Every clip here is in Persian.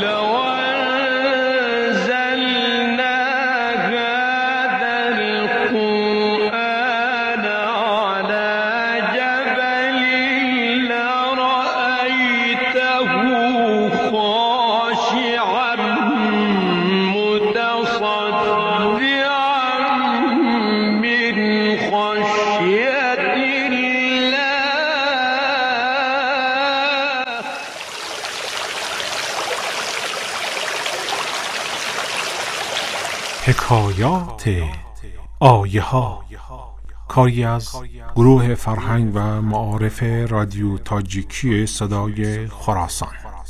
حکایات آیه ها، کاری از گروه فرهنگ و معارف رادیو تاجیکی صدای خراسان.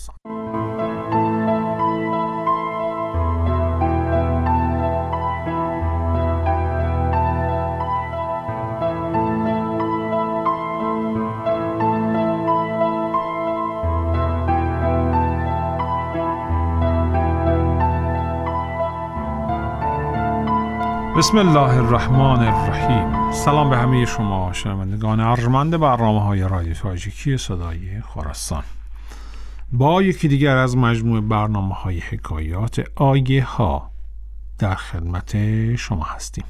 بسم الله الرحمن الرحیم. سلام به همه شما شنوندگان ارجمند برنامه‌های رادیو تاجیکی صدای خراسان. با یکی دیگر از مجموعه برنامه‌های حکایات آیه ها در خدمت شما هستیم.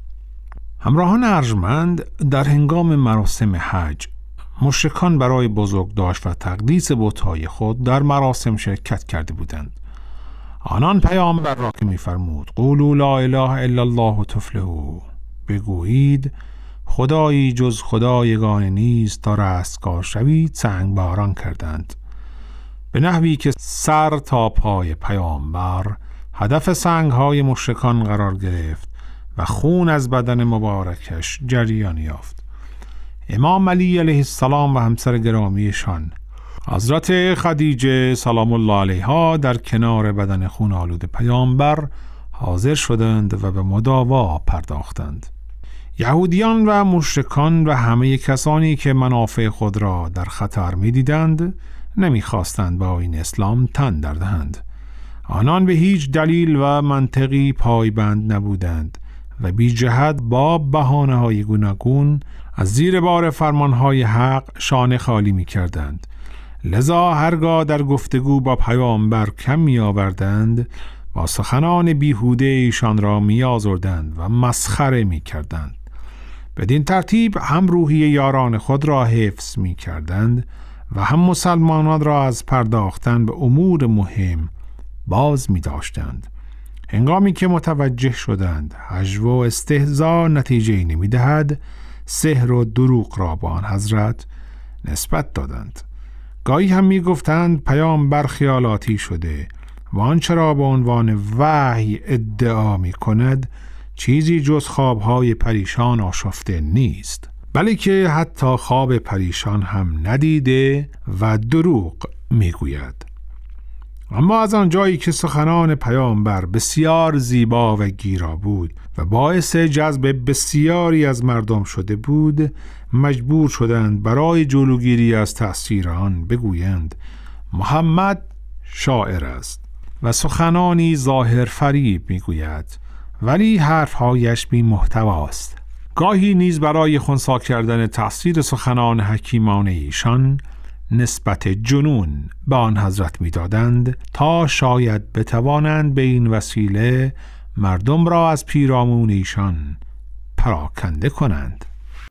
همراهان ارجمند، در هنگام مراسم حج مشرکان برای بزرگداشت و تقدیس بت‌های خود در مراسم شرکت کرده بودند. آنان پیامبر را که می‌فرمود قولوا لا اله الا الله تفلحوا، بگویید خدایی جز خدا یگانه نیست تا رستگار شوید، سنگ باران کردند، به نحوی که سر تا پای پیامبر هدف سنگ‌های مشرکان قرار گرفت و خون از بدن مبارکش جریان یافت. امام علی علیه السلام و همسر گرامیشان حضرت خدیجه سلام الله علیها در کنار بدن خون آلود پیامبر حاضر شدند و به مداوا پرداختند. یهودیان و مشرکان و همه کسانی که منافع خود را در خطر می دیدند نمی خواستند با این اسلام تن در دهند. آنان به هیچ دلیل و منطقی پایبند نبودند و بی جهت با بهانه های گوناگون از زیر بار فرمان های حق شانه خالی می کردند. لذا هرگاه در گفتگو با پیامبر کم می آوردند، با سخنان بیهوده ایشان را می آزردند و مسخره می کردند. بدین ترتیب هم روحی یاران خود را حفظ می کردند و هم مسلمانان را از پرداختن به امور مهم باز می داشتند. هنگامی که متوجه شدند هجو و استهزا نتیجه نمی دهد، سحر و دروغ را با آن حضرت نسبت دادند. گاهی هم می گفتند پیامبر خیالاتی شده و آنچه را به عنوان وحی ادعا می کند چیزی جز خوابهای پریشان آشفته نیست، بلکه حتی خواب پریشان هم ندیده و دروغ می گوید. اما از آنجایی که سخنان پیامبر بسیار زیبا و گیرا بود و باعث جذب بسیاری از مردم شده بود، مجبور شدند برای جلوگیری از تأثیر آن بگویند محمد شاعر است و سخنانی ظاهر فریب میگوید، ولی حرفهایش بی محتواست. گاهی نیز برای خنثی کردن تأثیر سخنان حکیمانه ایشان نسبت جنون به آن حضرت می‌دادند تا شاید بتوانند به این وسیله مردم را از پیرامون ایشان پراکنده کنند.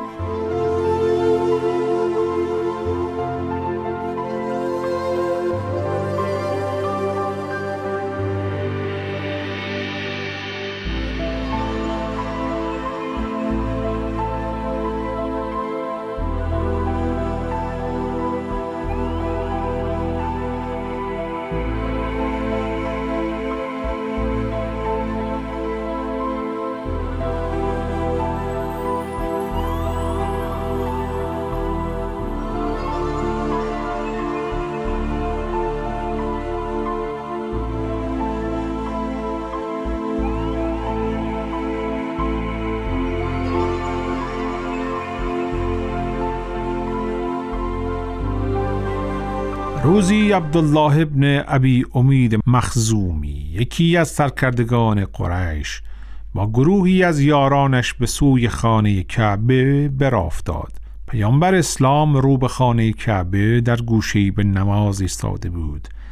روزی عبدالله ابن ابی امید مخزومی، یکی از سرکردگان قریش، با گروهی از یارانش به سوی خانه کعبه برافتاد. پیامبر اسلام رو به خانه کعبه در گوشه‌ای به نماز ایستاده بود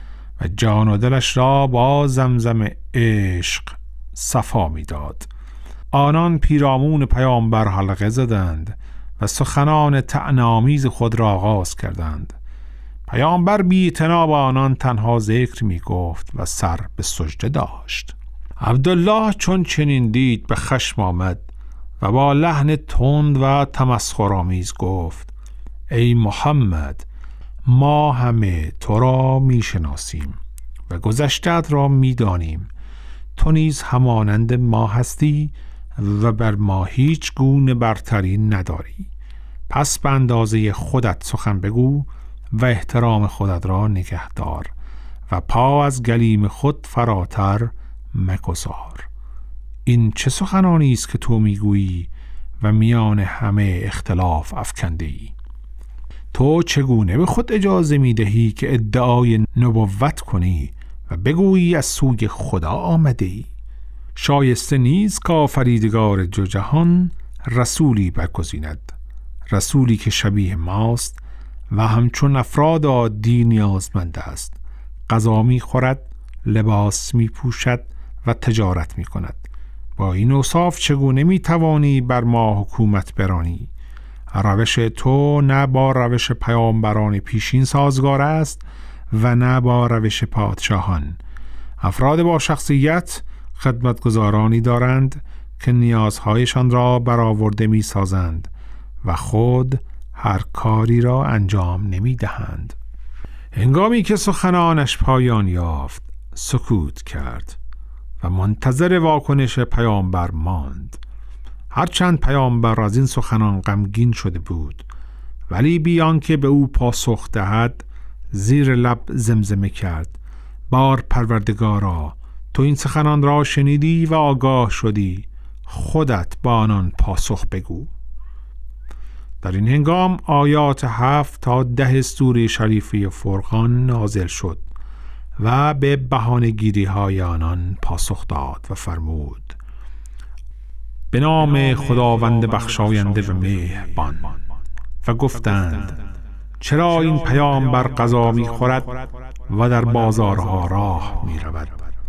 و جان و دلش را با زمزم عشق صفا می‌داد. آنان پیرامون پیامبر حلقه زدند و سخنان طعنه‌آمیز خود را آغاز کردند. پیامبر بی اعتنا به آنان تنها ذکر می گفت و سر به سجده داشت. عبدالله چون چنین دید به خشم آمد و با لحن تند و تمسخرآمیز گفت: ای محمد، ما همه تو را می شناسیم و گذشته‌ات را می دانیم. تو نیز همانند ما هستی و بر ما هیچ گونه برتری نداری. پس به اندازه خودت سخن بگو و احترام خودت را نگه دار و پا از گلیم خود فراتر مگذار. این چه سخنانی است که تو میگویی و میان همه اختلاف افکنده ای؟ تو چگونه به خود اجازه میدهی که ادعای نبوت کنی و بگویی از سوی خدا آمده ای؟ شایسته نیست که آفریدگار دو جهان رسولی برگزیند، رسولی که شبیه ماست و همچون افراد عادی نیازمند است. غذا می خورد، لباس می پوشد و تجارت می کند. با این اوصاف چگونه می توانی بر ما حکومت برانی؟ روش تو نه با روش پیامبران پیشین سازگار است و نه با روش پادشاهان. افراد با شخصیت خدمتگزارانی دارند که نیازهایشان را برآورده می سازند و خود هر کاری را انجام نمی دهند. هنگامی که سخنانش پایان یافت سکوت کرد و منتظر واکنش پیامبر ماند. هرچند پیامبر از این سخنان غمگین شده بود، ولی بیان که به او پاسخ دهد زیر لب زمزمه کرد: بار پروردگارا، تو این سخنان را شنیدی و آگاه شدی، خودت با آنان پاسخ بگو. در این هنگام آیات 7 تا 10 سوره شریفه فرقان نازل شد و به بهانه‌گیری های آنان پاسخ داد و فرمود: به نام خداوند بخشاینده و مهربان. و گفتند: چرا این پیامبر غذا می خورد و در بازارها راه می رود؟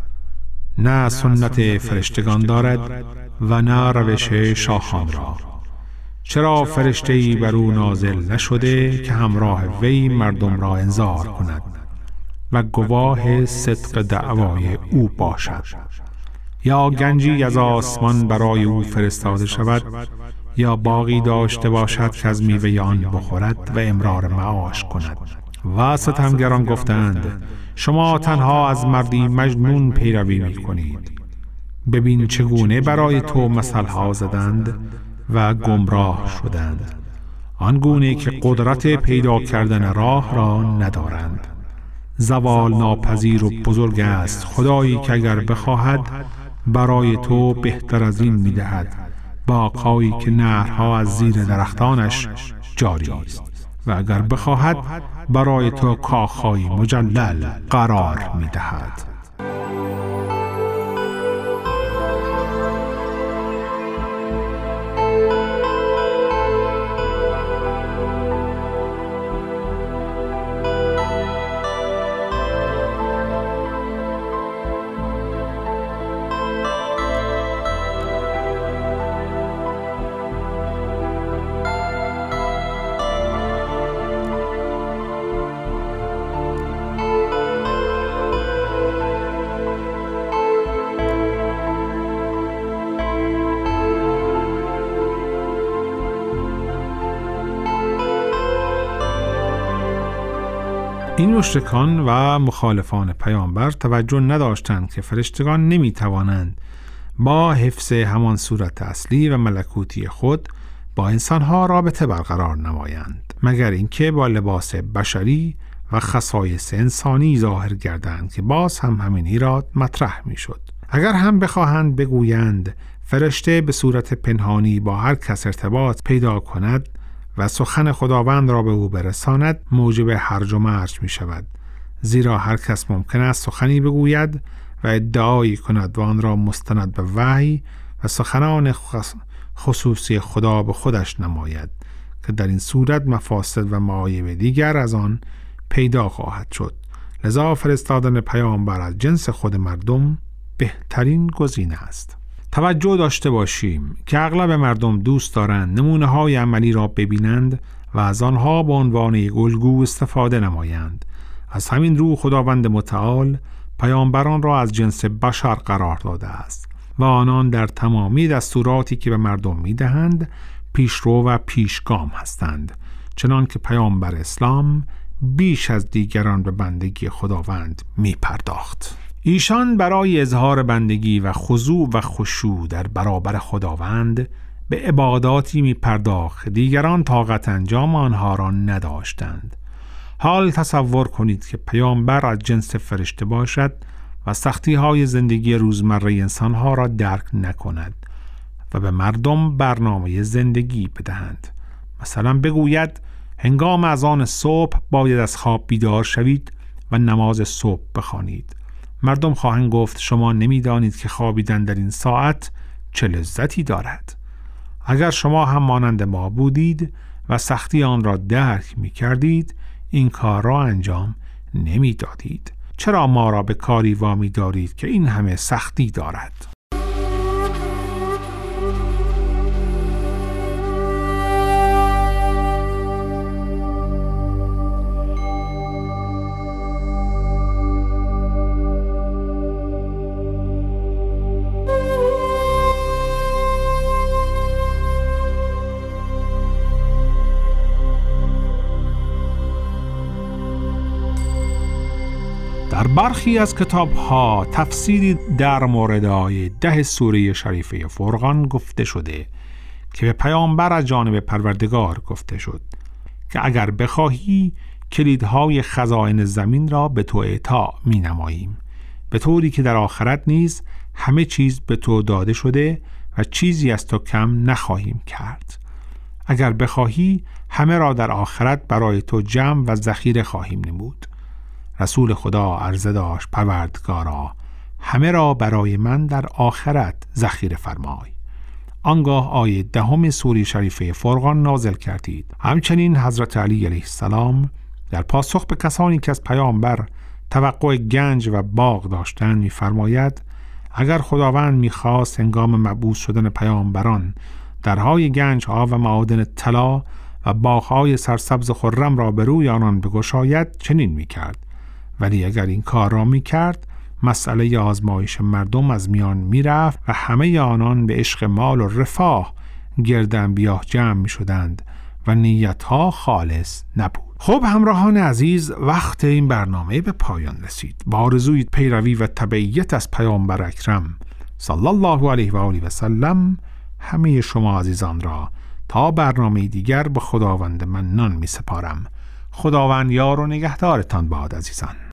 نه سنت فرشتگان دارد و نه روش شاهان را. چرا فرشته‌ای بر او نازل نشده که همراه وی مردم را انذار کند و گواه صدق دعوای او باشد؟ یا گنجی از آسمان برای او فرستاده شود یا باغی داشته باشد که از میوه آن بخورد و امرار معاش کند. و ستمگران گفتند: شما تنها از مردی مجنون پیروی می کنید. ببین چگونه برای تو مثلها زدند و گمراه شدند، آنگونه که قدرت پیدا کردن راه را ندارند. زوال ناپذیر و بزرگ است خدایی که اگر بخواهد برای تو بهتر از این می‌دهد، باغ‌هایی که نهرها از زیر درختانش جاری است، و اگر بخواهد برای تو کاخ‌های مجلل قرار می‌دهد. این مشرکان و مخالفان پیامبر توجه نداشتند که فرشتگان نمی توانند با حفظ همان صورت اصلی و ملکوتی خود با انسانها رابطه برقرار نمایند، مگر اینکه با لباس بشری و خصایص انسانی ظاهر گردند که باز هم همین ایراد مطرح می شد. اگر هم بخواهند بگویند فرشته به صورت پنهانی با هر کس ارتباط پیدا کند و سخن خداوند را به او برساند، موجب هرج و مرج می شود، زیرا هر کس ممکن است سخنی بگوید و ادعایی کند و آن را مستند به وحی و سخنان خصوصی خدا به خودش نماید که در این صورت مفاسد و معایب دیگر از آن پیدا خواهد شد. لذا فرستادن پیامبر از جنس خود مردم بهترین گزینه است. توجه داشته باشیم که اغلب مردم دوست دارند نمونه‌های عملی را ببینند و از آنها به عنوان یک الگو استفاده نمایند. از همین رو خداوند متعال پیامبران را از جنس بشر قرار داده است و آنان در تمامی دستوراتی که به مردم می‌دهند پیشرو و پیشگام هستند، چنان که پیامبر اسلام بیش از دیگران به بندگی خداوند می‌پرداخت. ایشان برای اظهار بندگی و خضوع و خشوع در برابر خداوند به عباداتی می‌پرداخت دیگران طاقت انجام آنها را نداشتند. حال تصور کنید که پیامبر از جنس فرشته باشد و سختی‌های زندگی روزمره انسان‌ها را درک نکند و به مردم برنامه زندگی بدهند. مثلا بگوید هنگام اذان صبح باید از خواب بیدار شوید و نماز صبح بخوانید. مردم خواهند گفت شما نمی‌دانید که خوابیدن در این ساعت چه لذتی دارد. اگر شما هم مانند ما بودید و سختی آن را درک می‌کردید، این کار را انجام نمی‌دادید. چرا ما را به کاری وامی دارید که این همه سختی دارد؟ در برخی از کتاب‌ها تفسیری در مورد آیه 10 سوره شریفه فرقان گفته شده که به پیامبر از جانب پروردگار گفته شد که اگر بخواهی کلیدهای خزائن زمین را به تو اعطا می نماییم، به طوری که در آخرت نیز همه چیز به تو داده شده و چیزی از تو کم نخواهیم کرد. اگر بخواهی همه را در آخرت برای تو جمع و ذخیره خواهیم نمود. رسول خدا عرضه داشت پروردگارا همه را برای من در آخرت ذخیره فرمای. آنگاه آیه 10 سوره شریفه فرقان نازل کردید. همچنین حضرت علی علیه السلام در پاسخ به کسانی که از پیامبر توقع گنج و باغ داشتند می‌فرماید اگر خداوند می‌خواست هنگام مبعوث شدن پیامبران درهای گنج‌ها و معادن طلا و باغ‌های سرسبز خرم را به روی آنان بگشاید چنین می‌کرد، ولی اگر این کار را می‌کرد مسئله آزمایش مردم از میان می‌رفت و همه آنان به عشق مال و رفاه گرد انبیاء جمع می‌شدند و نیت‌ها خالص نبود. خب همراهان عزیز، وقت این برنامه به پایان رسید. با آرزوی پیروی و تبعیت از پیامبر اکرم صلی الله علیه و آله و سلم همه شما عزیزان را تا برنامه دیگر به خداوند منان می‌سپارم. خداوند یار و نگهدارتان باد عزیزان.